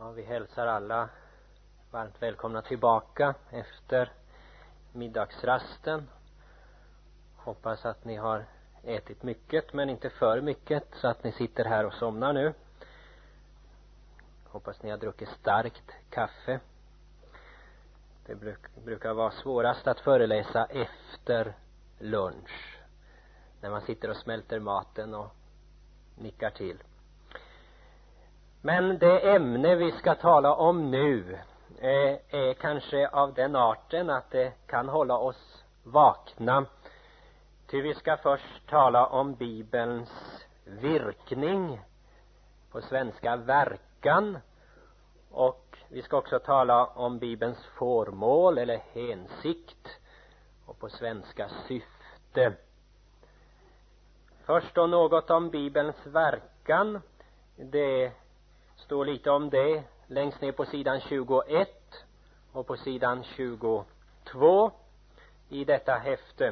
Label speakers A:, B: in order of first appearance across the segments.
A: Ja, vi hälsar alla varmt välkomna tillbaka efter middagsrasten. Hoppas att ni har ätit mycket men inte för mycket så att ni sitter här och somnar nu. Hoppas ni har druckit starkt kaffe. Det brukar vara svårast att föreläsa efter lunch, när man sitter och smälter maten och nickar till. Men det ämne vi ska tala om nu är kanske av den arten att det kan hålla oss vakna. Ty vi ska först tala om Bibelns virkning, på svenska verkan, och vi ska också tala om Bibelns formål eller hensikt, och på svenska syfte. Först då något om Bibelns verkan. Det står lite om det längst ner på sidan 21 och på sidan 22 i detta häfte.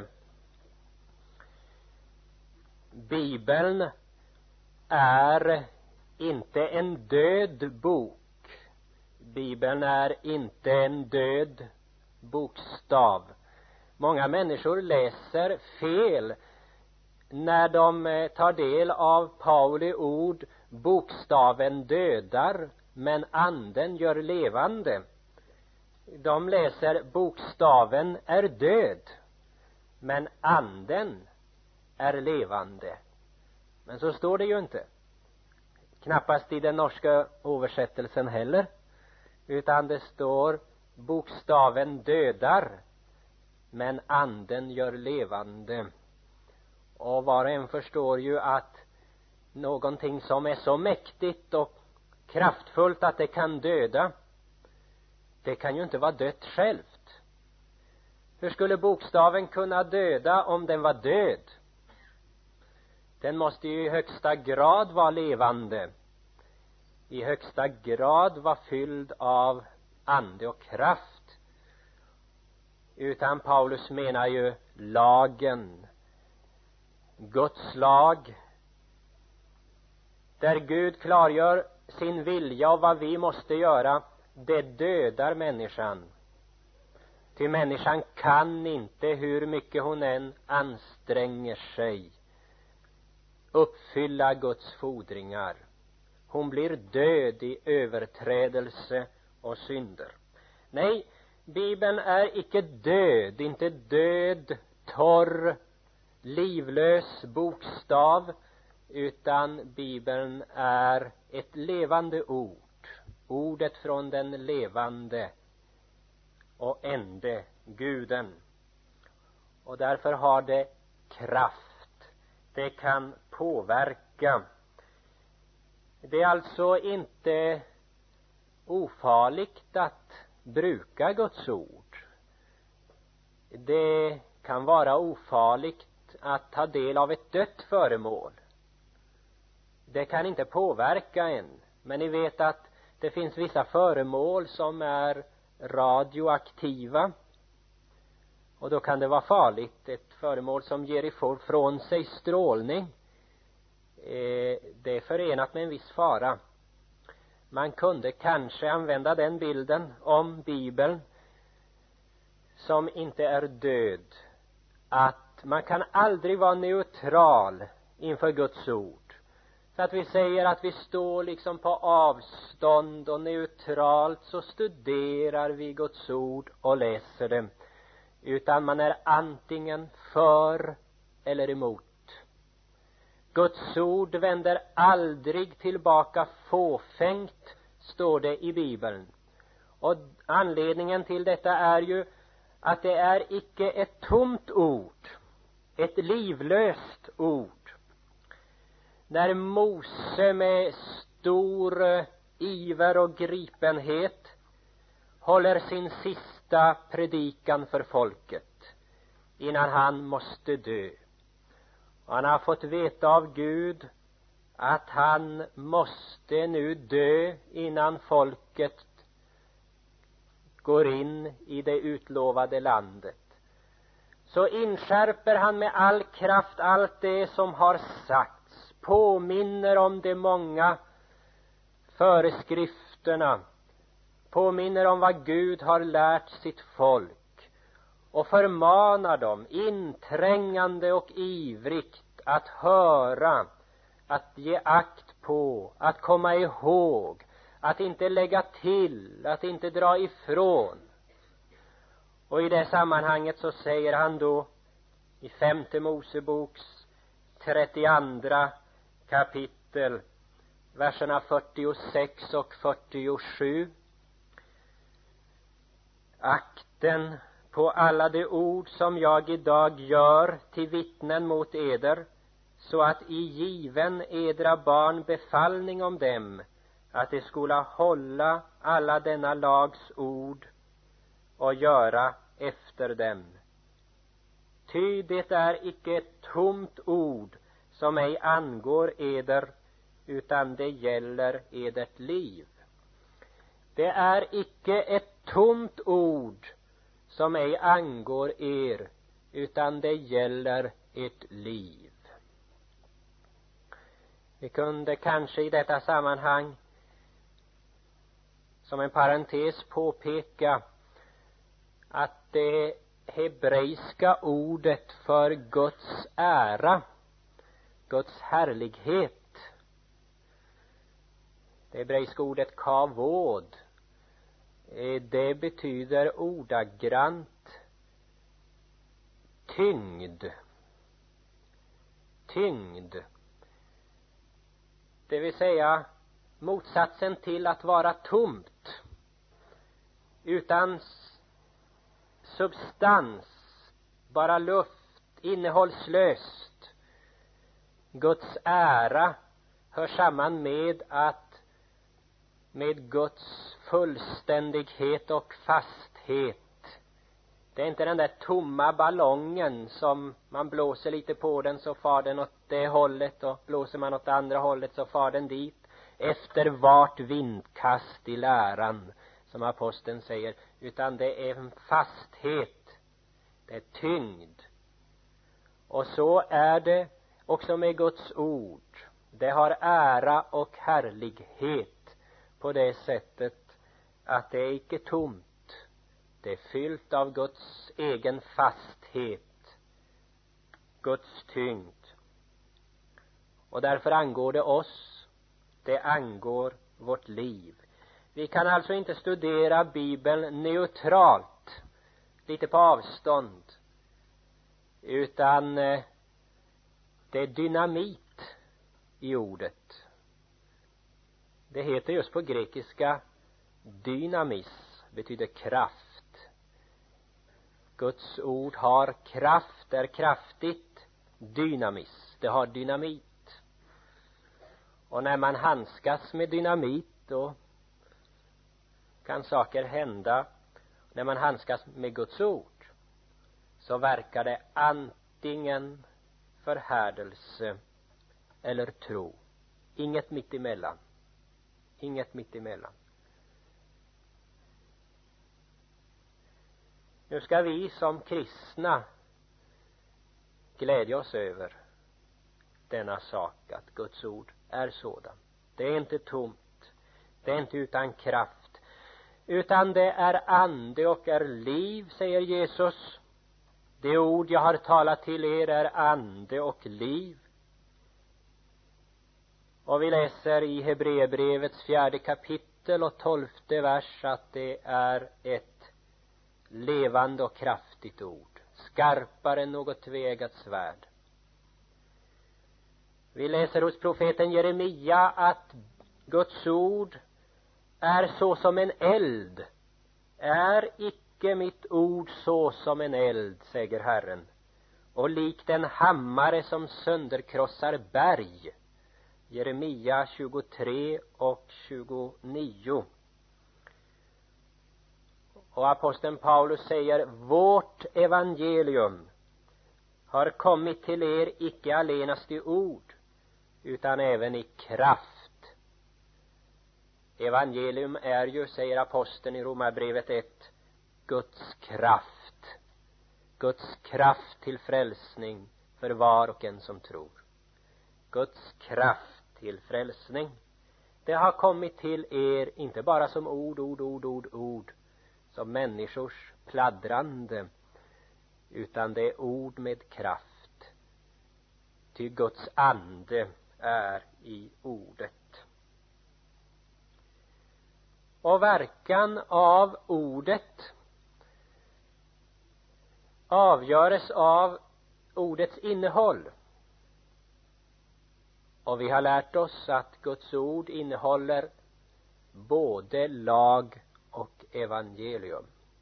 A: Bibeln är inte en död bok. Bibeln är inte en död bokstav. Många människor läser fel när de tar del av Pauli ord: bokstaven dödar men anden gör levande. De läser: bokstaven är död men anden är levande. Men så står det ju inte. Knappast i den norska översättelsen heller. Utan det står: bokstaven dödar men anden gör levande. Och var och en förstår ju att någonting som är så mäktigt och kraftfullt att det kan döda, det kan ju inte vara dött självt. Hur skulle bokstaven kunna döda om den var död? Den måste ju i högsta grad vara levande, i högsta grad vara fylld av ande och kraft. Utan Paulus menar ju lagen, Guds lag, där Gud klargör sin vilja och vad vi måste göra. Det dödar människan. Till människan kan inte, hur mycket hon än anstränger sig, uppfylla Guds fordringar. Hon blir död i överträdelse och synder. Nej, Bibeln är icke död, inte död, torr, livlös bokstav, utan Bibeln är ett levande ord, ordet från den levande och ende Guden. Och därför har det kraft, det kan påverka. Det är alltså inte ofarligt att bruka Guds ord. Det kan vara ofarligt att ta del av ett dött föremål. Det kan inte påverka en. Men ni vet att det finns vissa föremål som är radioaktiva. Och då kan det vara farligt. Ett föremål som ger ifrån sig strålning, det är förenat med en viss fara. Man kunde kanske använda den bilden om Bibeln, som inte är död, att man kan aldrig vara neutral inför Guds ord. Så att vi säger att vi står liksom på avstånd och neutralt så studerar vi Guds ord och läser det. Utan man är antingen för eller emot. Guds ord vänder aldrig tillbaka fåfängt, står det i Bibeln. Och anledningen till detta är ju att det är icke ett tomt ord, ett livlöst ord. När Mose med stor iver och gripenhet håller sin sista predikan för folket innan han måste dö. Och han har fått veta av Gud att han måste nu dö innan folket går in i det utlovade landet. Så inskärper han med all kraft allt det som har sagts, påminner om de många föreskrifterna, påminner om vad Gud har lärt sitt folk och förmanar dem inträngande och ivrigt att höra, att ge akt på, att komma ihåg, att inte lägga till, att inte dra ifrån. Och i det sammanhanget så säger han då i 5:e Moseboks 32 kapitel, verserna 46 och 47: akten på alla de ord som jag idag gör till vittnen mot eder, så att i given edra barn befallning om dem, att de skola hålla alla denna lags ord och göra efter dem. Ty det är icke ett tomt ord som ej angår eder, utan det gäller edert liv. Det är icke ett tomt ord som ej angår er, utan det gäller ert liv. Vi kunde kanske i detta sammanhang som en parentes påpeka att det hebreiska ordet för Guds ära, Guds härlighet, det hebreiska ordet kavod, det betyder ordagrant tyngd. Tyngd. Det vill säga motsatsen till att vara tomt, utan substans, bara luft, innehållslöst. Guds ära hör samman med Guds fullständighet och fasthet. Det är inte den där tomma ballongen som man blåser lite på den så far den åt det hållet, och blåser man åt andra hållet så far den dit, efter vart vindkast i läran, som aposteln säger, utan det är en fasthet, det är tyngd. Och så är det också med Guds ord. Det har ära och härlighet på det sättet att det är icke tomt. Det är fyllt av Guds egen fasthet, Guds tyngd. Och därför angår det oss, det angår vårt liv. Vi kan alltså inte studera Bibeln neutralt, lite på avstånd, utan det är dynamit i ordet. Det heter just på grekiska dynamis, betyder kraft. Guds ord har kraft, är kraftigt, dynamis, det har dynamit. Och när man handskas med dynamit, då kan saker hända. När man handskas med Guds ord så verkar det antingen förhärdelse eller tro. Inget mitt emellan. Inget mitt emellan. Nu ska vi som kristna glädja oss över denna sak, att Guds ord är sådan. Det är inte tomt, det är inte utan kraft, utan det är ande och är liv, säger Jesus. Det ord jag har talat till er är ande och liv. Och vi läser i Hebreerbrevets 4 kapitel och 12:e vers att det är ett levande och kraftigt ord, skarpare än något tveeggat svärd. Vi läser hos profeten Jeremia att Guds ord är så som en eld. Är icke mitt ord så som en eld, säger Herren, och likt en hammare som sönderkrossar berg. Jeremia 23 och 29. Och aposteln Paulus säger: vårt evangelium har kommit till er icke allenast i ord, utan även i kraft. Evangelium är ju, säger aposteln i Romarbrevet 1, Guds kraft. Guds kraft till frälsning för var och en som tror. Guds kraft till frälsning. Det har kommit till er inte bara som ord som människors pladdrande, utan det är ord med kraft. Ty Guds ande är i ordet. Och verkan av ordet avgöres av ordets innehåll. Och vi har lärt oss att Guds ord innehåller både lag och evangelium.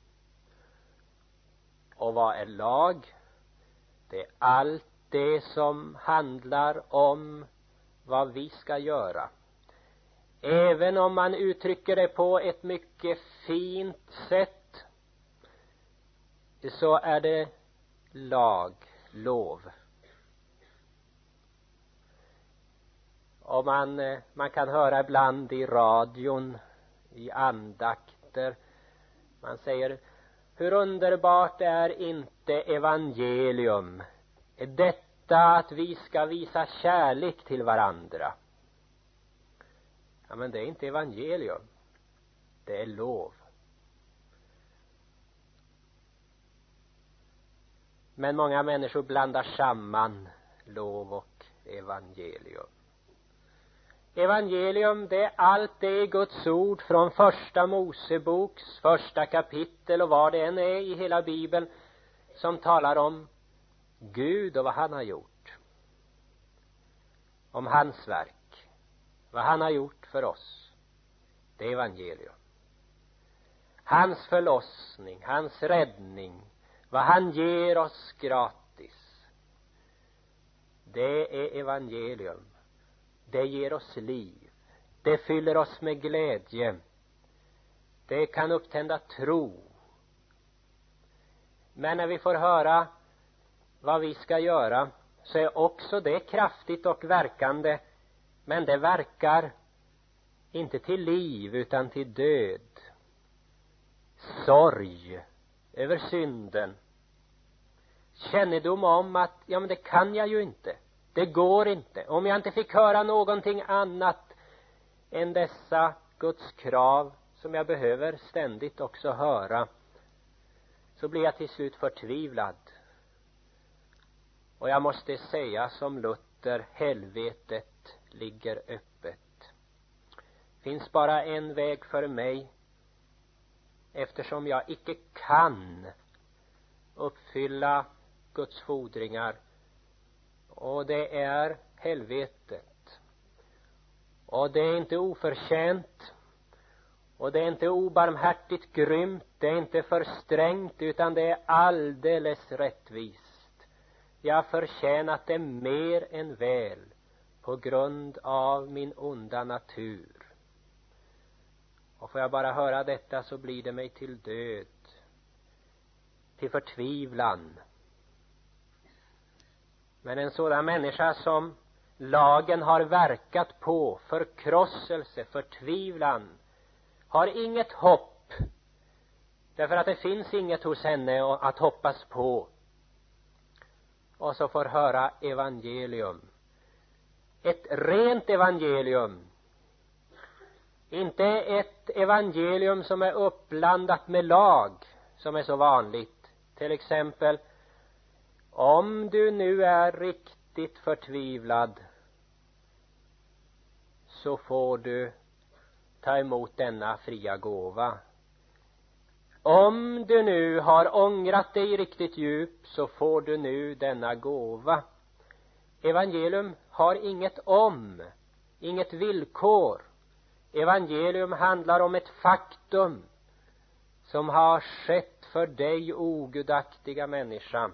A: Och vad är lag? Det är allt det som handlar om vad vi ska göra. Även om man uttrycker det på ett mycket fint sätt, så är det lov. Och man kan höra ibland i radion, i andakter, man säger: hur underbart är inte evangelium, detta att vi ska visa kärlek till varandra. Ja, men det är inte evangelium, det är lov. Men många människor blandar samman lov och evangelium. Evangelium, det är allt det i Guds ord från första Moseboks första kapitel och vad det än är i hela Bibeln som talar om Gud och vad han har gjort. Om hans verk, vad han har gjort för oss. Det är evangelium. Hans förlossning, hans räddning, vad han ger oss gratis. Det är evangelium. Det ger oss liv. Det fyller oss med glädje. Det kan upptända tro. Men när vi får höra vad vi ska göra, så är också det kraftigt och verkande. Men det verkar inte till liv utan till död. Sorg över synden. Kännedom om att men det kan jag ju inte. Det går inte. Om jag inte fick höra någonting annat än dessa Guds krav som jag behöver ständigt också höra, så blir jag till slut förtvivlad. Och jag måste säga som Luther: helvetet ligger öppet. Finns bara en väg för mig, eftersom jag icke kan uppfylla Guds fordringar. Och det är helvetet. Och det är inte oförtjänt. Och det är inte obarmhärtigt grymt. Det är inte för strängt, utan det är alldeles rättvist. Jag har förtjänat det mer än väl på grund av min onda natur. Och får jag bara höra detta, så blir det mig till död, till förtvivlan. Men en sådan människa som lagen har verkat på, förkrosselse, förtvivlan, har inget hopp. Därför att det finns inget hos henne att hoppas på. Och så får höra evangelium. Ett rent evangelium. Inte ett evangelium som är uppblandat med lag, som är så vanligt. Till exempel: om du nu är riktigt förtvivlad, så får du ta emot denna fria gåva. Om du nu har ångrat dig riktigt djupt, så får du nu denna gåva. Evangelium har inget inget villkor. Evangelium handlar om ett faktum som har skett för dig, ogudaktiga människa.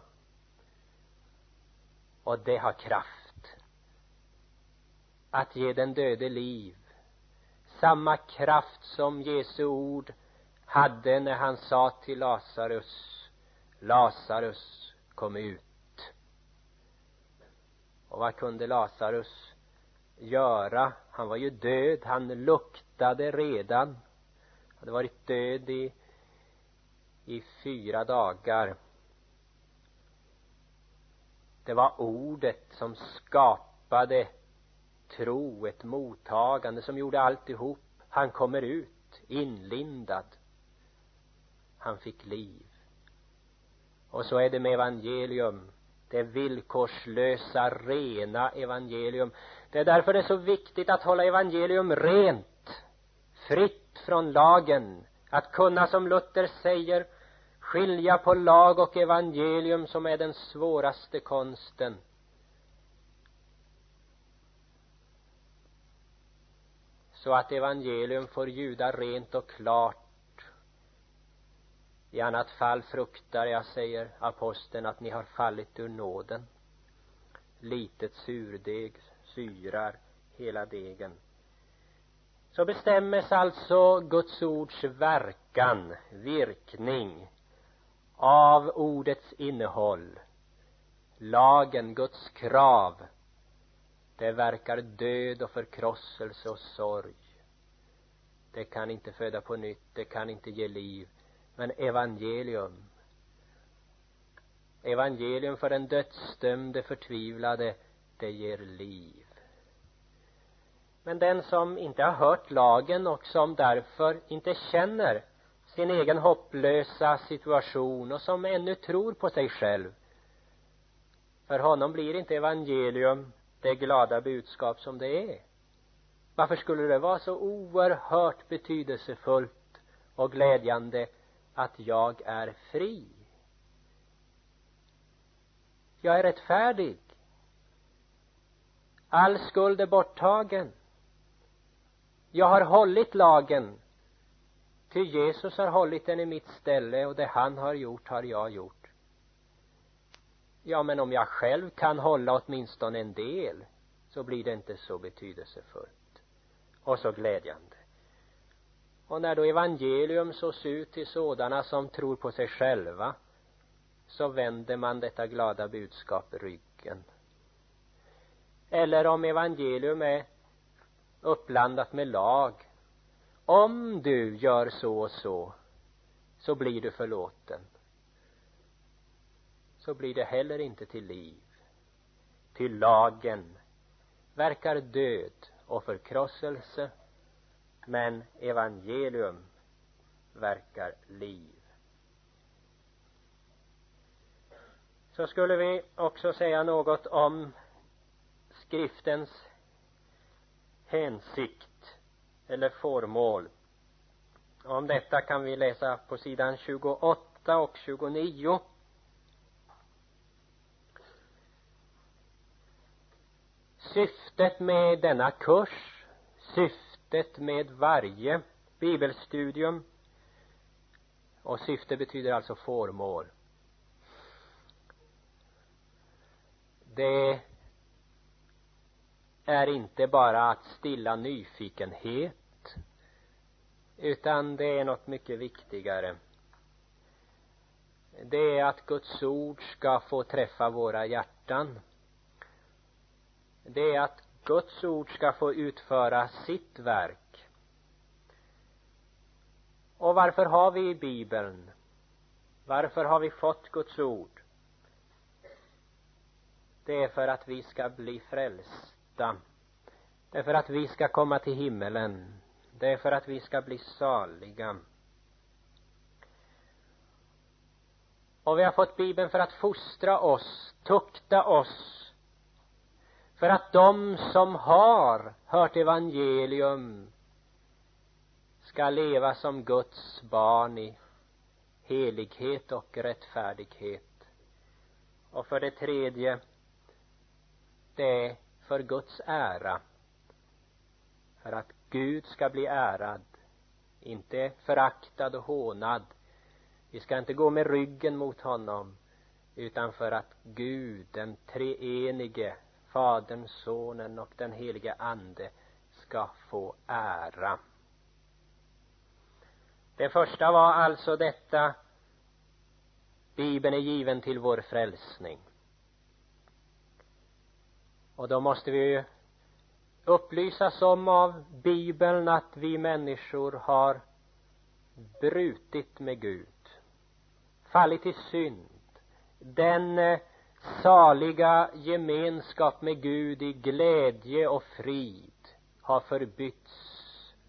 A: Och det har kraft att ge den döde liv. Samma kraft som Jesu ord hade när han sa till Lazarus: Lazarus, kom ut. Och vad kunde Lazarus göra? Han var ju död, han luktade redan. Han hade varit död i 4 dagar. Det var ordet som skapade tro, ett mottagande som gjorde alltihop. Han kommer ut inlindad. Han fick liv. Och så är det med evangelium. Det villkorslösa, rena evangelium. Det är därför det är så viktigt att hålla evangelium rent, fritt från lagen. Att kunna, som Luther säger, skilja på lag och evangelium, som är den svåraste konsten. Så att evangelium får ljuda rent och klart. I annat fall fruktar jag, säger aposteln, att ni har fallit ur nåden. Litet surdeg syrar hela degen. Så bestämmes alltså Guds ords verkan, virkning, av ordets innehåll. Lagen, Guds krav, det verkar död och förkrosselse och sorg. Det kan inte föda på nytt, det kan inte ge liv. Men evangelium för den dödsdömde förtvivlade, det ger liv. Men den som inte har hört lagen och som därför inte känner sin egen hopplösa situation och som ännu tror på sig själv, för honom blir inte evangelium det glada budskap som det är. Varför skulle det vara så oerhört betydelsefullt och glädjande att jag är fri? Jag är rättfärdig. All skuld är borttagen. Jag har hållit lagen. Ty Jesus har hållit den i mitt ställe, och det han har gjort har jag gjort. Ja, men om jag själv kan hålla åtminstone en del, så blir det inte så betydelsefullt och så glädjande. Och när då evangelium sås ut till sådana som tror på sig själva, så vänder man detta glada budskap ryggen. Eller om evangelium är uppblandat med lag. Om du gör så och så blir du förlåten. Så blir det heller inte till liv. Till lagen verkar död och förkrosselse, men evangelium verkar liv. Så skulle vi också säga något om skriftens hänsikt eller formål. Om detta kan vi läsa på sidan 28 och 29. Syftet med denna kurs, syftet med varje bibelstudium, och syfte betyder alltså formål. Det är inte bara att stilla nyfikenhet, utan det är något mycket viktigare. Det är att Guds ord ska få träffa våra hjärtan. Det är att Guds ord ska få utföra sitt verk. Och varför har vi Bibeln? Varför har vi fått Guds ord? Det är för att vi ska bli frälsta. Det är för att vi ska komma till himmelen. Det är för att vi ska bli saliga. Och vi har fått Bibeln för att fostra oss, tukta oss. För att de som har hört evangelium ska leva som Guds barn i helighet och rättfärdighet. Och för det tredje, det är för Guds ära. För att Gud ska bli ärad, inte föraktad och hånad. Vi ska inte gå med ryggen mot honom, utan för att Gud, den treenige, Fadern, Sonen och den helige Ande, ska få ära. Det första var alltså detta: Bibeln är given till vår frälsning. Och då måste vi upplysas om av Bibeln att vi människor har brutit med Gud, fallit i synd. Den saliga gemenskap med Gud i glädje och frid har förbytts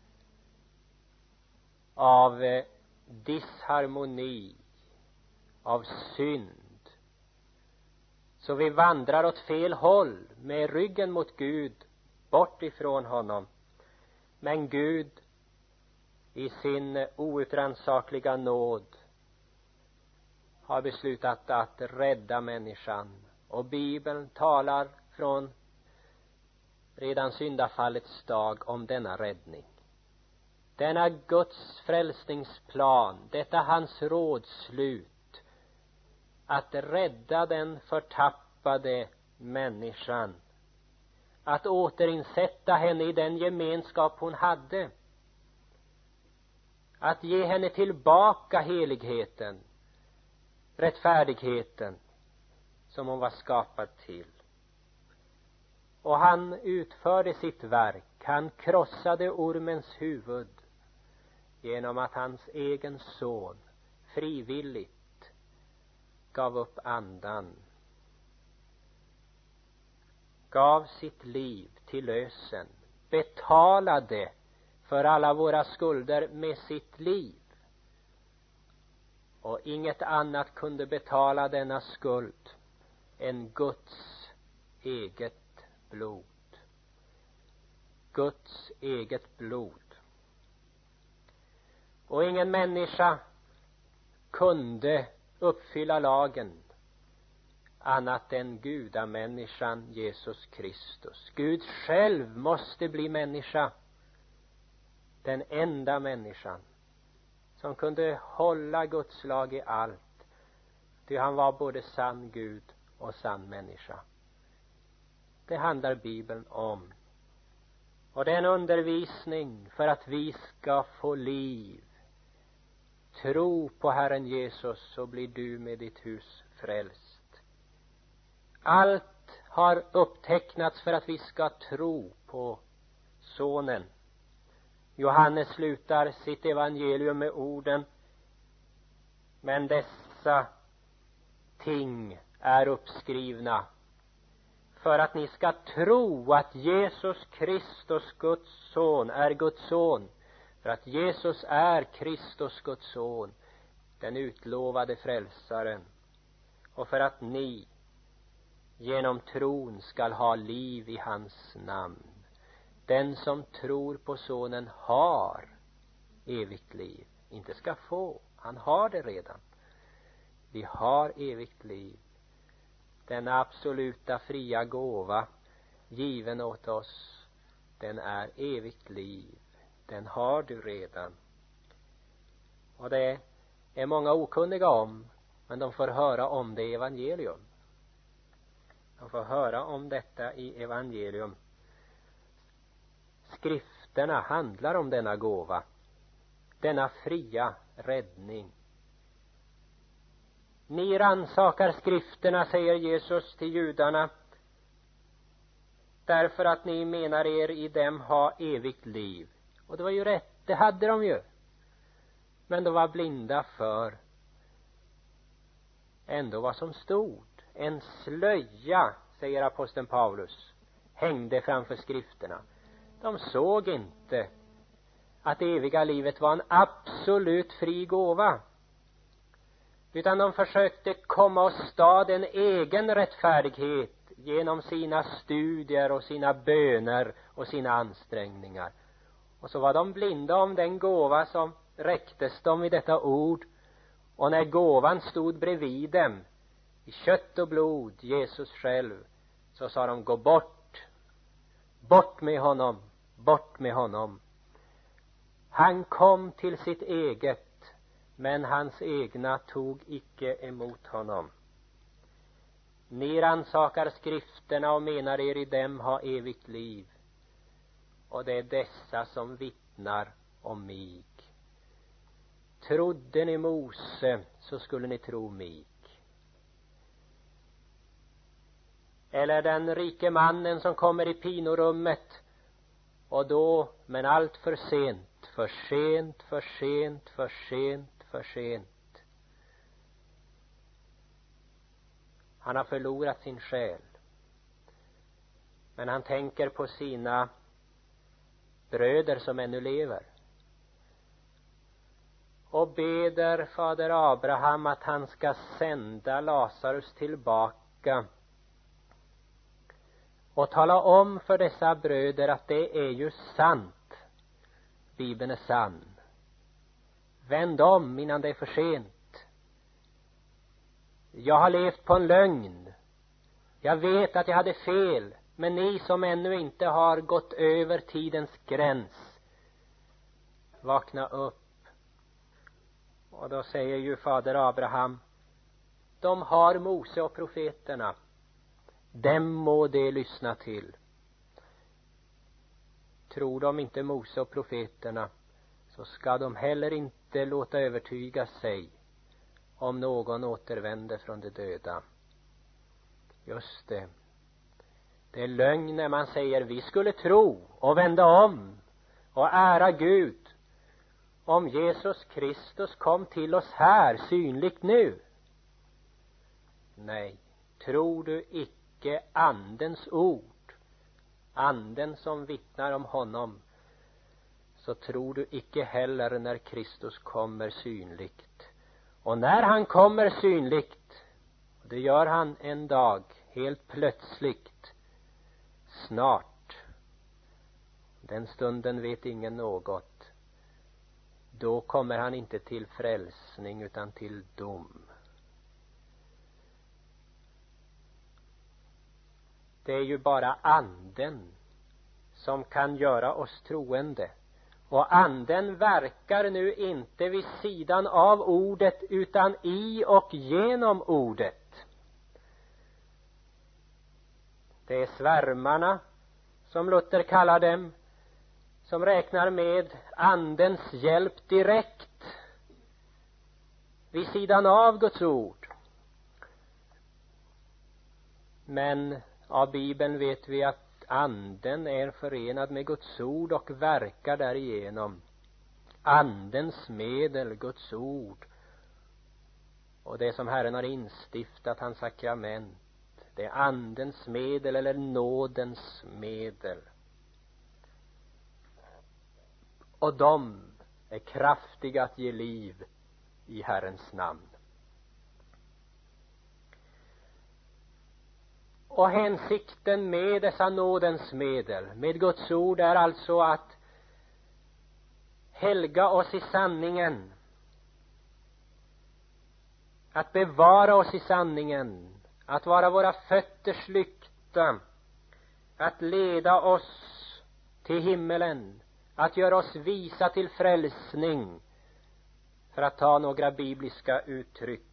A: av disharmoni, av synd. Så vi vandrar åt fel håll med ryggen mot Gud, bort ifrån honom. Men Gud i sin outrannsakliga nåd har beslutat att rädda människan. Och Bibeln talar från redan syndafallets dag om denna räddning. Denna Guds frälsningsplan, detta hans rådslut att rädda den förtappade människan, att återinsätta henne i den gemenskap hon hade, att ge henne tillbaka heligheten, rättfärdigheten som hon var skapad till. Och han utförde sitt verk. Han krossade ormens huvud genom att hans egen son frivilligt gav upp andan, gav sitt liv till lösen, betalade för alla våra skulder med sitt liv. Och inget annat kunde betala denna skuld än Guds eget blod. Guds eget blod. Och ingen människa kunde uppfylla lagen annat än gudamänniskan Jesus Kristus. Gud själv måste bli människa. Den enda människan som kunde hålla Guds lag i allt. Ty han var både sann Gud och sann människa. Det handlar Bibeln om. Och det är en undervisning för att vi ska få liv. Tro på Herren Jesus, så blir du med ditt hus frälst. Allt har upptecknats för att vi ska tro på sonen. Johannes slutar sitt evangelium med orden: men dessa ting är uppskrivna för att ni ska tro att Jesus Kristus, Guds son, är Guds son. För att Jesus är Kristus, Guds son, den utlovade frälsaren. Och för att ni genom tron skall ha liv i hans namn. Den som tror på sonen har evigt liv. Inte ska få, han har det redan. Vi har evigt liv. Denna absoluta fria gåva given åt oss, den är evigt liv. Den har du redan. Och det är många okunniga om, men de får höra om det i evangelium. De får höra om detta i evangelium. Skrifterna handlar om denna gåva, denna fria räddning. Ni rannsakar skrifterna, säger Jesus till judarna, därför att ni menar er i dem ha evigt liv. Och det var ju rätt, det hade de ju. Men de var blinda för ändå vad som stod. En slöja, säger aposteln Paulus, hängde framför skrifterna. De såg inte att det eviga livet var en absolut fri gåva, utan de försökte komma åstad en egen rättfärdighet genom sina studier och sina böner och sina ansträngningar. Och så var de blinda om den gåva som räcktes dem i detta ord. Och när gåvan stod bredvid dem i kött och blod, Jesus själv, så sa de: gå bort, bort med honom, bort med honom. Han kom till sitt eget, men hans egna tog icke emot honom. Ni rannsakar skrifterna och menar er i dem ha evigt liv. Och det är dessa som vittnar om mig. Trodde ni Mose, så skulle ni tro mig. Eller den rike mannen som kommer i pinorummet, och då, men allt för sent, för sent, för sent, för sent, för sent. Han har förlorat sin själ. Men han tänker på sina bröder som ännu lever. Och beder fader Abraham att han ska sända Lazarus tillbaka. Och tala om för dessa bröder att det är ju sant. Bibeln är sann. Vänd om innan det är för sent. Jag har levt på en lögn. Jag vet att jag hade fel. Men ni som ännu inte har gått över tidens gräns, vakna upp. Och då säger ju fader Abraham, de har Mose och profeterna. Dem må de lyssna till. Tror de inte Mose och profeterna, så ska de heller inte låta övertyga sig om någon återvänder från de döda. Just det. Det är lögn när man säger vi skulle tro och vända om och ära Gud om Jesus Kristus kom till oss här synligt nu. Nej, tror du icke andens ord, anden som vittnar om honom, så tror du icke heller när Kristus kommer synligt. Och när han kommer synligt, och det gör han en dag helt plötsligt, snart, den stunden vet ingen något, då kommer han inte till frälsning utan till dom. Det är ju bara anden som kan göra oss troende. Och anden verkar nu inte vid sidan av ordet utan i och genom ordet. Det är svärmarna, som Luther kallar dem, som räknar med andens hjälp direkt vid sidan av Guds ord. Men av Bibeln vet vi att anden är förenad med Guds ord och verkar därigenom. Andens medel, Guds ord, och det som Herren har instiftat, hans sakrament, det är andens medel eller nådens medel. Och de är kraftiga att ge liv i Herrens namn. Och hänsikten med dessa nådens medel, med Guds ord, är alltså att helga oss i sanningen, att bevara oss i sanningen, att vara våra fötters lykta, att leda oss till himmelen, att göra oss visa till frälsning, för att ta några bibliska uttryck.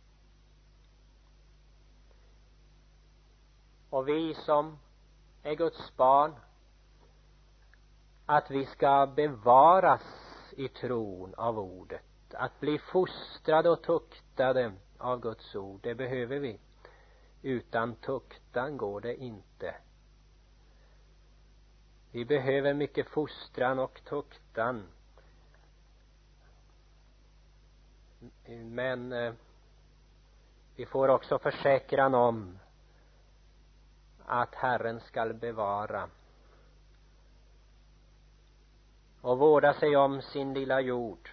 A: Och vi som är Guds barn, att vi ska bevaras i tron av ordet, att bli fostrade och tuktade av Guds ord, det behöver vi. Utan tuktan går det inte. Vi behöver mycket fostran och tuktan. Men vi får också försäkran om att Herren skall bevara och vårda sig om sin lilla jord.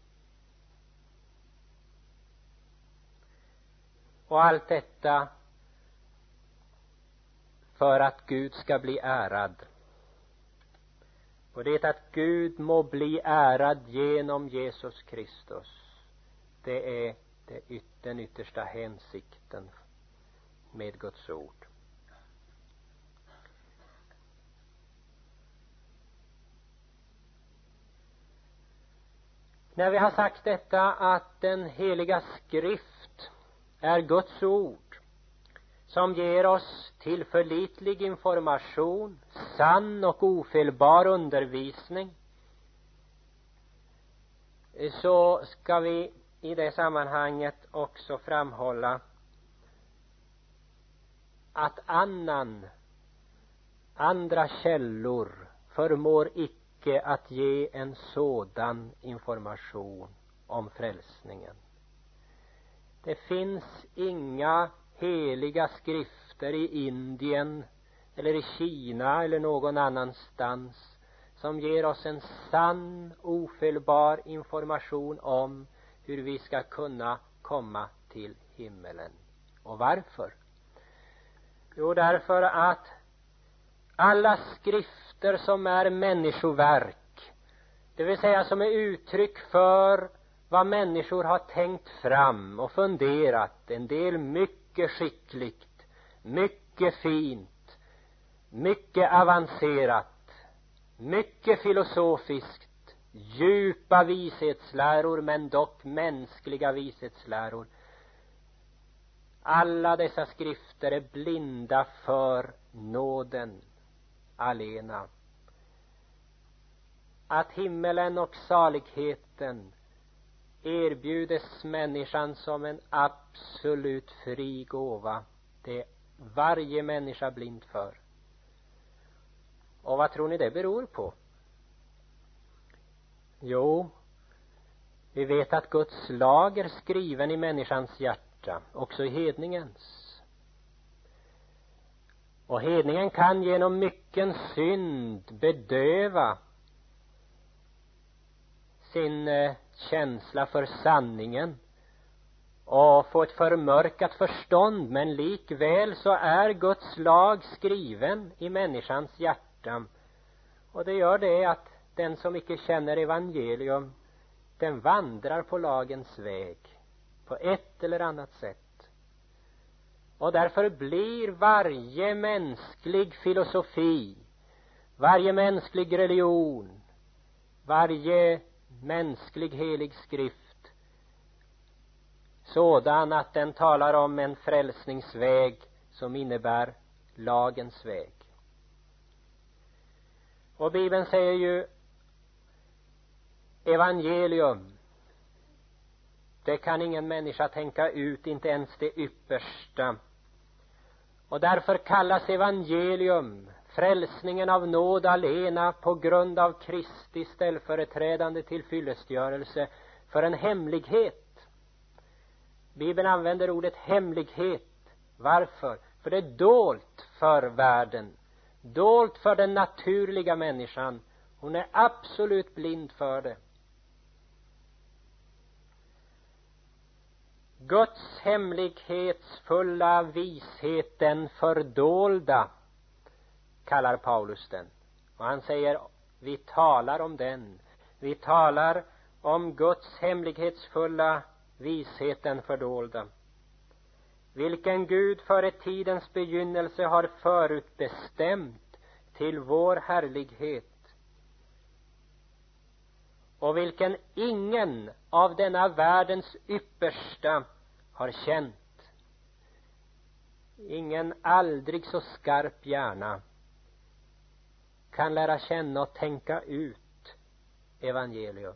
A: Och allt detta för att Gud ska bli ärad. Och det att Gud må bli ärad genom Jesus Kristus, det är den yttersta hänsikten med Guds ord. När vi har sagt detta, att den heliga skrift är Guds ord som ger oss tillförlitlig information, sann och ofelbar undervisning, så ska vi i det sammanhanget också framhålla att andra källor förmår icke att ge en sådan information om frälsningen. Det finns inga heliga skrifter i Indien eller i Kina eller någon annanstans som ger oss en sann, ofelbar information om hur vi ska kunna komma till himmelen. Och varför? Jo, därför att alla skrifter som är människoverk, det vill säga som är uttryck för vad människor har tänkt fram och funderat, en del mycket skickligt, mycket fint, mycket avancerat, mycket filosofiskt, djupa vishetsläror, men dock mänskliga vishetsläror. Alla dessa skrifter är blinda för nåden alena. Att himmelen och saligheten erbjudes människan som en absolut fri gåva, det är varje människa blind för. Och vad tror ni det beror på? Jo, vi vet att Guds lag är skriven i människans hjärta, också i hedningens. Och hedningen kan genom mycken synd bedöva sin känsla för sanningen och få ett förmörkat förstånd, men likväl så är Guds lag skriven i människans hjärta. Och det gör det att den som icke känner evangelium, den vandrar på lagens väg på ett eller annat sätt. Och därför blir varje mänsklig filosofi, varje mänsklig religion, varje mänsklig helig skrift sådan att den talar om en frälsningsväg som innebär lagens väg. Och Bibeln säger ju evangelium, det kan ingen människa tänka ut, inte ens det yppersta. Och därför kallas evangelium, frälsningen av nåd alena på grund av Kristi ställföreträdande till fyllestgörelse, för en hemlighet. Bibeln använder ordet hemlighet. Varför? För det är dolt för världen, dolt för den naturliga människan. Hon är absolut blind för det. Guds hemlighetsfulla vishet, den fördolda, kallar Paulus den. Och han säger, vi talar om den. Vi talar om Guds hemlighetsfulla vishet, den fördolda, vilken Gud före tidens begynnelse har förutbestämt till vår härlighet, och vilken ingen av denna världens yppersta har känt. Ingen aldrig så skarp hjärna kan lära känna och tänka ut evangelium.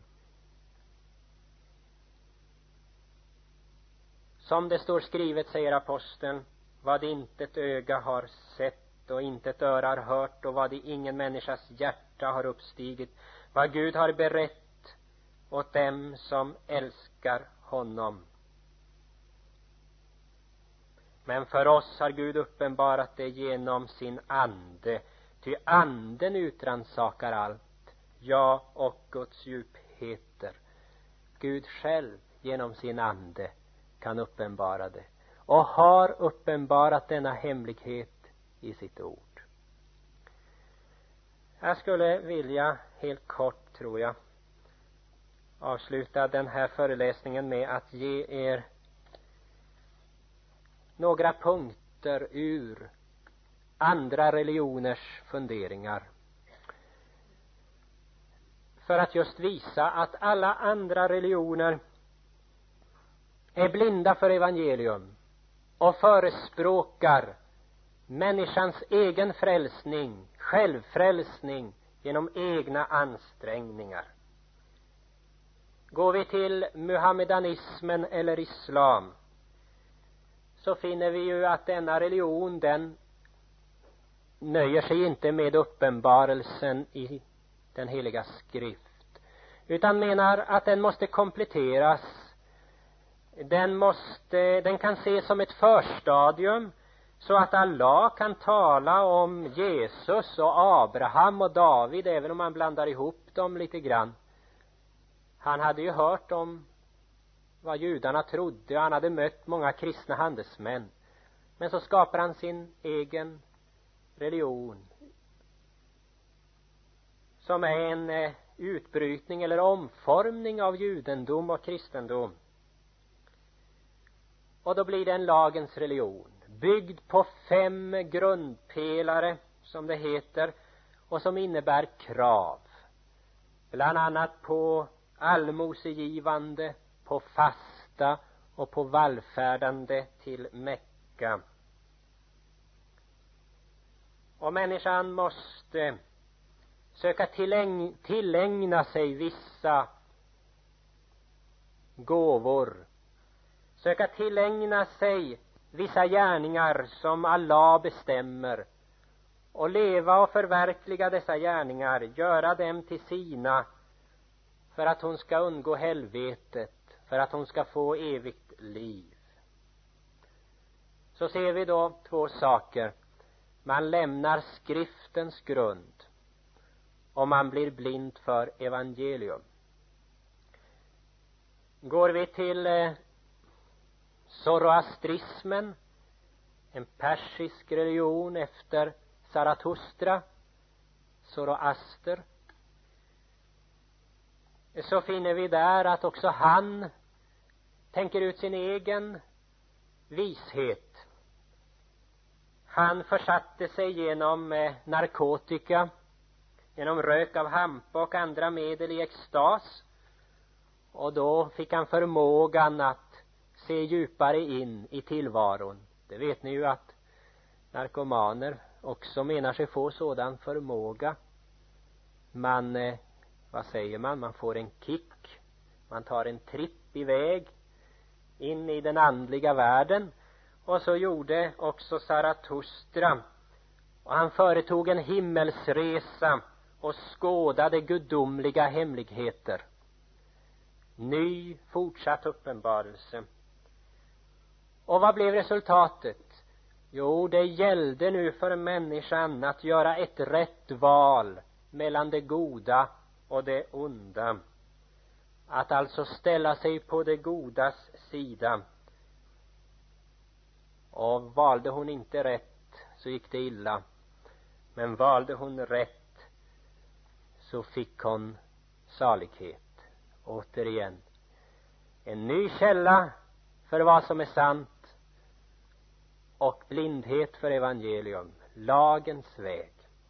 A: Som det står skrivet, säger aposteln, vad inte ett öga har sett och inte ett öra har hört och vad i ingen människas hjärta har uppstigit, vad Gud har berett åt dem som älskar honom. Men för oss har Gud uppenbarat det genom sin ande, ty anden utransakar allt, ja, och Guds djupheter. Gud själv genom sin ande kan uppenbara det och har uppenbarat denna hemlighet i sitt ord. Jag skulle vilja helt kort, tror jag, avsluta den här föreläsningen med att ge er några punkter ur andra religioners funderingar, för att just visa att alla andra religioner är blinda för evangelium och förespråkar människans egen frälsning, självfrälsning genom egna ansträngningar. Går vi till muhammedanismen eller islam, så finner vi ju att denna religion, den nöjer sig inte med uppenbarelsen i den heliga skrift, utan menar att den måste kompletteras Den kan ses som ett förstadium, så att Allah kan tala om Jesus och Abraham och David, även om man blandar ihop dem lite grann. Han hade ju hört om vad judarna trodde och han hade mött många kristna handelsmän. Men så skapar han sin egen religion, som är en utbrytning eller omformning av judendom och kristendom. Och då blir det en lagens religion, byggd på 5 grundpelare, som det heter, och som innebär krav. Bland annat på allmosegivande, på fasta och på vallfärdande till Mekka. Och människan måste söka tillägna sig vissa gåvor, söka tillägna sig vissa gärningar som Allah bestämmer, och leva och förverkliga dessa gärningar, göra dem till sina, för att hon ska undgå helvetet, för att hon ska få evigt liv. Så ser vi då 2 saker. Man lämnar skriftens grund och man blir blind för evangelium. Går vi till zoroastrismen, en persisk religion efter Zarathustra, Zoroaster, så finner vi där att också han tänker ut sin egen vishet. Han försatte sig genom narkotika, genom rök av hampa och andra medel i extas, och då fick han förmågan att se djupare in i tillvaron. Det vet ni ju att narkomaner också menar sig få sådan förmåga. Man får en kick, man tar en tripp iväg in i den andliga världen. Och så gjorde också Zarathustra, och han företog en himmelsresa och skådade gudomliga hemligheter. Ny fortsatt uppenbarelse. Och vad blev resultatet? Jo, det gällde nu för människan att göra ett rätt val mellan det goda och det onda. Att alltså ställa sig på det godas sida. Och valde hon inte rätt så gick det illa. Men valde hon rätt så fick hon salighet. Återigen, en ny källa för vad som är sant och blindhet för evangelium, lagens väg.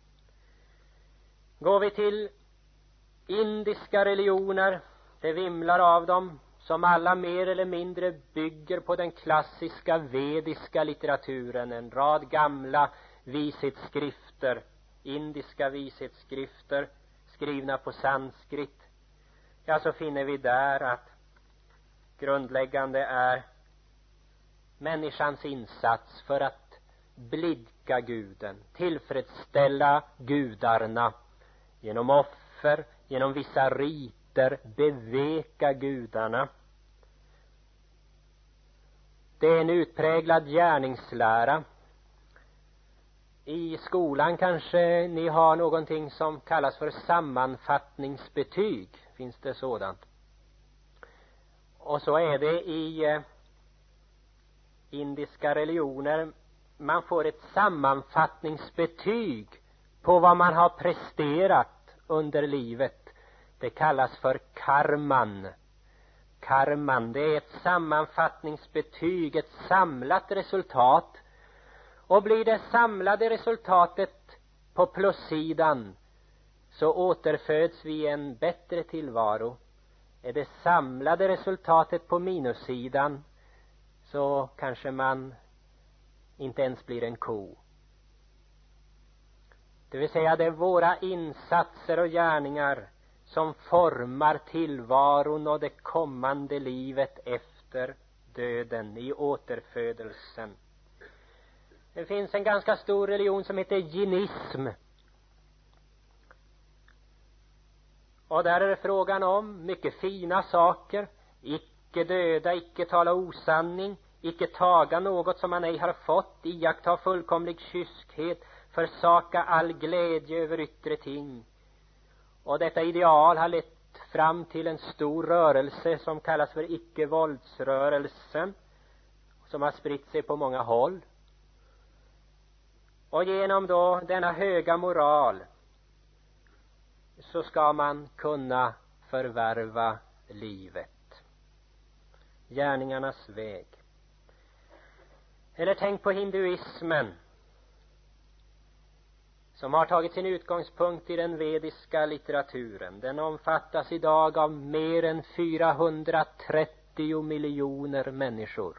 A: Går vi till indiska religioner, det vimlar av dem, som alla mer eller mindre bygger på den klassiska vediska litteraturen, en rad gamla vishetsskrifter, indiska vishetsskrifter skrivna på sanskrit. Ja, så finner vi där att grundläggande är människans insats för att blidka guden, tillfredsställa gudarna genom offer, genom vissa riter, beveka gudarna. Det är en utpräglad gärningslära. I skolan kanske ni har någonting som kallas för sammanfattningsbetyg. Finns det sådant? Och så är det i indiska religioner. Man får ett sammanfattningsbetyg på vad man har presterat under livet. Det kallas för karman. Karman, det är ett sammanfattningsbetyg, ett samlat resultat. Och blir det samlade resultatet på plussidan, så återföds vi i en bättre tillvaro. Är det samlade resultatet på minussidan, så kanske man inte ens blir en ko. Det vill säga, det är våra insatser och gärningar som formar tillvaron och det kommande livet efter döden, i återfödelsen. Det finns en ganska stor religion som heter jainism. Och där är det frågan om mycket fina saker. icke döda, icke tala osanning, icke taga något som man ej har fått, iaktta fullkomlig kyskhet, försaka all glädje över yttre ting. Och detta ideal har lett fram till en stor rörelse som kallas för icke-våldsrörelsen, som har spritt sig på många håll. Och genom då denna höga moral så ska man kunna förvärva livet. Gärningarnas väg. Eller tänk på hinduismen, som har tagit sin utgångspunkt i den vediska litteraturen. Den omfattas idag av mer än 430 miljoner människor.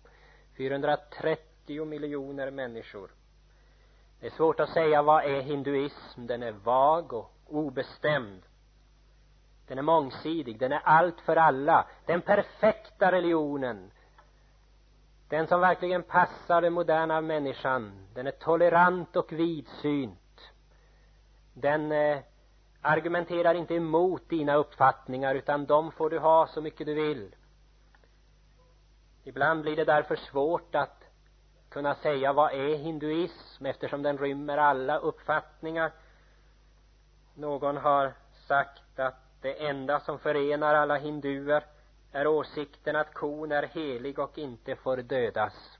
A: 430 miljoner människor. Det är svårt att säga vad är hinduism. Den är vag och obestämd. Den är mångsidig. Den är allt för alla. Den perfekta religionen. Den som verkligen passar den moderna människan. Den är tolerant och vidsynt. Den argumenterar inte emot dina uppfattningar, utan de får du ha så mycket du vill. Ibland blir det därför svårt att kunna säga vad är hinduism, eftersom den rymmer alla uppfattningar. Någon har sagt att det enda som förenar alla hinduer är åsikten att kon är helig och inte får dödas.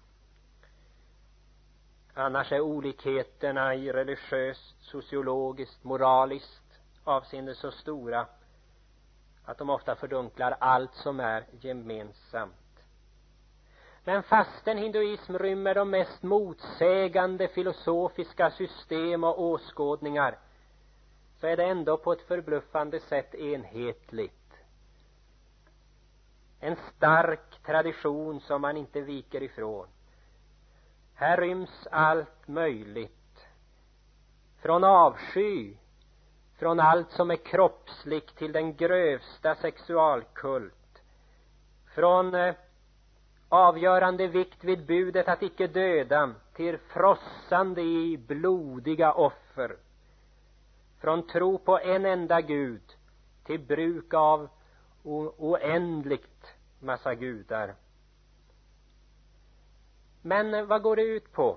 A: Annars är olikheterna i religiöst, sociologiskt, moraliskt avseende så stora att de ofta fördunklar allt som är gemensamt. Men fastän hinduism rymmer de mest motsägande filosofiska system och åskådningar, så är det ändå på ett förbluffande sätt enhetligt. En stark tradition som man inte viker ifrån. Här ryms allt möjligt. Från avsky, från allt som är kroppsligt till den grövsta sexualkult. Från avgörande vikt vid budet att icke döda till frossande i blodiga offer. Från tro på en enda Gud till bruk av oändligt massa gudar. Men vad går det ut på?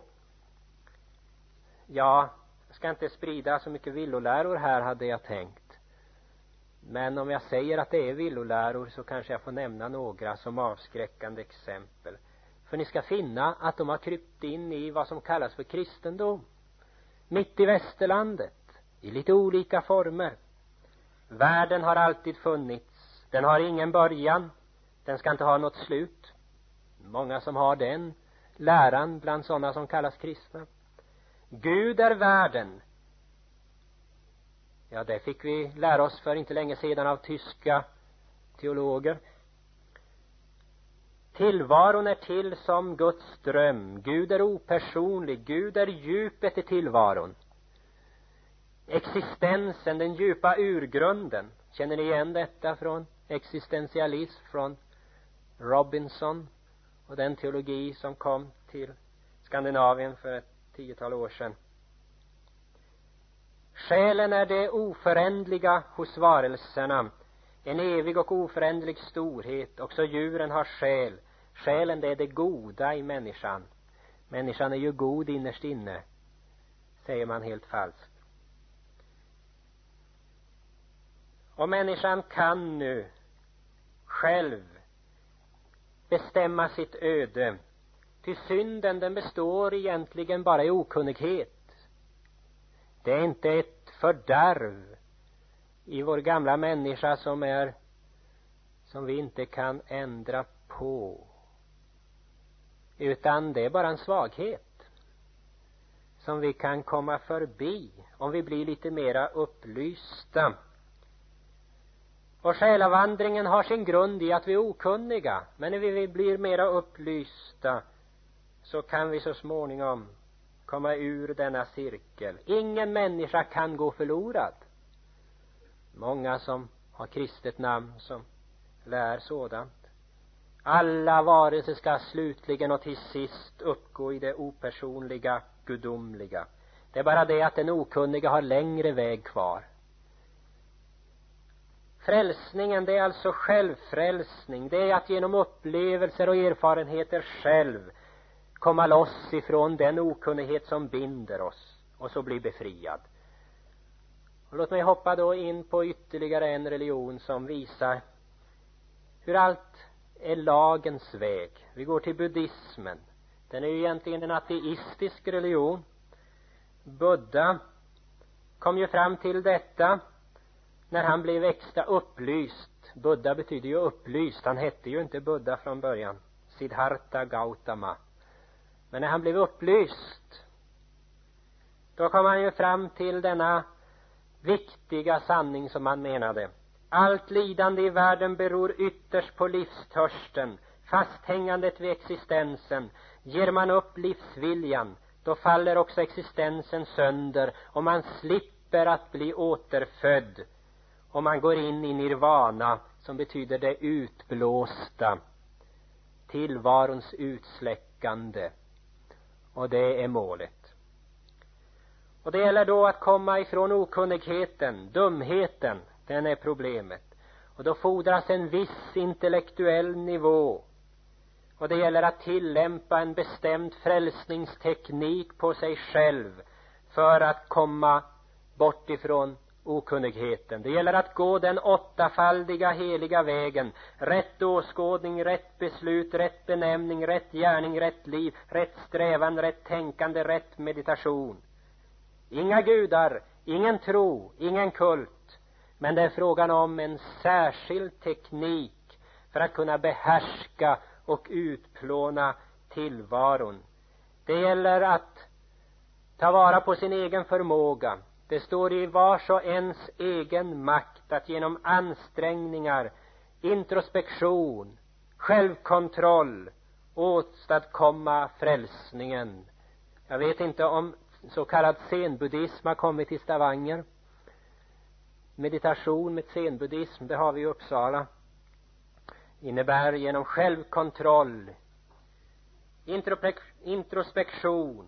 A: Ja, jag ska inte sprida så mycket villoläror här, hade jag tänkt. Men om jag säger att det är villoläror så kanske jag får nämna några som avskräckande exempel. För ni ska finna att de har krypt in i vad som kallas för kristendom. Mitt i västerlandet. I lite olika former. Världen har alltid funnits. Den har ingen början. Den ska inte ha något slut. Många som har den läran bland sådana som kallas kristna. Gud är världen. Ja, det fick vi lära oss för inte länge sedan av tyska teologer. Tillvaron är till som Guds dröm. Gud är opersonlig. Gud är djupet i tillvaron. Existensen, den djupa urgrunden. Känner ni igen detta från existentialism, från Robinson och den teologi som kom till Skandinavien för ett 10-tal år sedan? Själen är det oförändliga hos varelserna, en evig och oförändlig storhet. Också djuren har själ. Själen, det är det goda i människan. Människan är ju god innerst inne, säger man helt falskt. Och människan kan nu själv bestämma sitt öde. Ty synden, den består egentligen bara i okunnighet. Det är inte ett fördärv i vår gamla människa som vi inte kan ändra på. Utan det är bara en svaghet som vi kan komma förbi om vi blir lite mera upplysta. Och själavandringen har sin grund i att vi är okunniga. Men när vi blir mera upplysta så kan vi så småningom komma ur denna cirkel. Ingen människa kan gå förlorad. Många som har kristet namn som lär sådant. Alla varelser ska slutligen och till sist uppgå i det opersonliga, gudomliga. Det är bara det att den okunniga har längre väg kvar. Frälsningen, det är alltså självfrälsning. Det är att genom upplevelser och erfarenheter själv komma loss ifrån den okunnighet som binder oss och så bli befriad. Och låt mig hoppa då in på ytterligare en religion som visar hur allt är lagens väg. Vi går till buddhismen. Den är ju egentligen en ateistisk religion. Buddha kom ju fram till detta när han blev extra upplyst. Buddha betyder ju upplyst. Han hette ju inte Buddha från början. Siddhartha Gautama. Men när han blev upplyst, då kom han ju fram till denna viktiga sanning som han menade. Allt lidande i världen beror ytterst på livstörsten, fasthängandet vid existensen. Ger man upp livsviljan, då faller också existensen sönder och man slipper att bli återfödd. Och man går in i nirvana, som betyder det utblåsta, tillvarons utsläckande. Och det är målet. Och det gäller då att komma ifrån okunnigheten, dumheten, den är problemet. Och då fordras en viss intellektuell nivå. Och det gäller att tillämpa en bestämd frälsningsteknik på sig själv för att komma bort ifrån okunnigheten. Det gäller att gå den åttafaldiga heliga vägen. Rätt åskådning, rätt beslut, rätt benämning, rätt gärning, rätt liv, rätt strävan, rätt tänkande, rätt meditation. Inga gudar, ingen tro, ingen kult. Men det är frågan om en särskild teknik för att kunna behärska och utplåna tillvaron. Det gäller att ta vara på sin egen förmåga. Det står i vars och ens egen makt att genom ansträngningar, introspektion, självkontroll åstadkomma frälsningen. Jag vet inte om så kallad zenbuddhism har kommit till Stavanger. Meditation med zenbuddhism, det har vi i Uppsala. Innebär genom självkontroll, introspektion,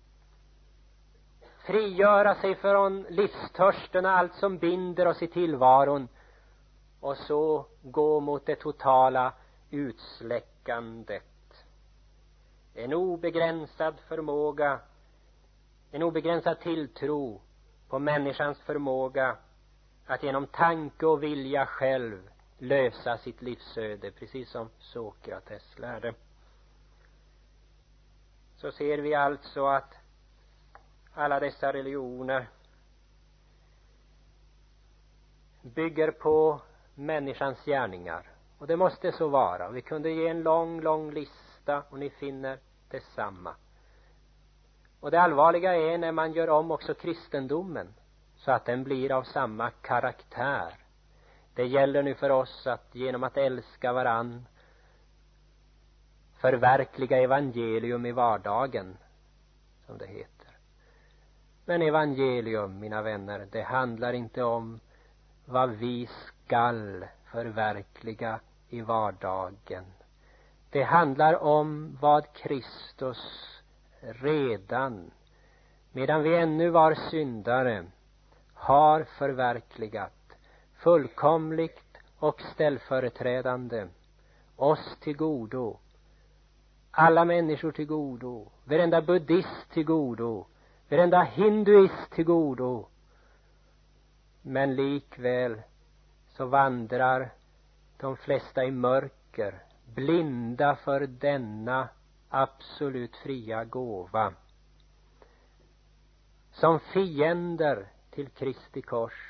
A: frigöra sig från livstörsten och allt som binder oss i tillvaron och så gå mot det totala utsläckandet. En obegränsad förmåga, en obegränsad tilltro på människans förmåga att genom tanke och vilja själv lösa sitt livsöde, precis som Sokrates lärde. Så ser vi alltså att alla dessa religioner bygger på människans gärningar. Och det måste så vara. Vi kunde ge en lång lista och ni finner detsamma. Och det allvarliga är när man gör om också kristendomen så att den blir av samma karaktär. Det gäller nu för oss att genom att älska varann förverkliga evangelium i vardagen, som det heter. Men evangelium, mina vänner, det handlar inte om vad vi skall förverkliga i vardagen. Det handlar om vad Kristus redan, medan vi ännu var syndare, har förverkligat fullkomligt och ställföreträdande oss till godo, alla människor till godo, varenda buddhist till godo, varenda hinduist till godo. Men likväl så vandrar de flesta i mörker, blinda för denna absolut fria gåva, som fiender till Kristi kors.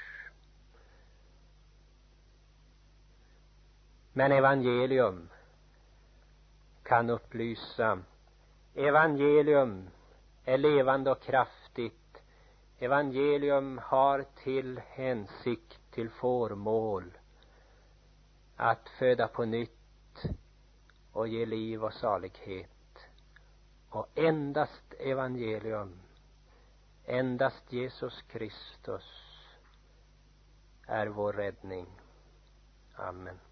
A: Men evangelium kan upplysa. Evangelium är levande och kraftigt. Evangelium har till hänsikt, till formål att föda på nytt och ge liv och salighet. Och endast evangelium, endast Jesus Kristus är vår räddning. Amen.